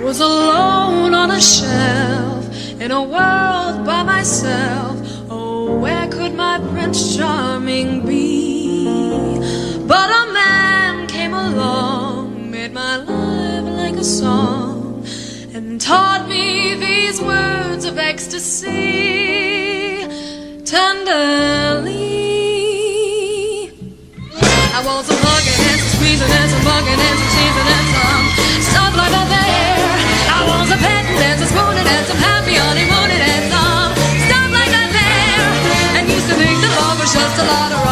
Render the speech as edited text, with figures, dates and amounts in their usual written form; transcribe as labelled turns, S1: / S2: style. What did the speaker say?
S1: was alone on a shelf in a world by myself. Oh, where could my Prince Charming be? But a man came along, made my life like a song, and taught me these words of ecstasy tenderly. I want some hugging and some squeezing and some bugging and some teasing and some stuff like that there. I want some petting and some spooning and some happy honeymooning and some stuff like that there. And used to think that love was just a lot of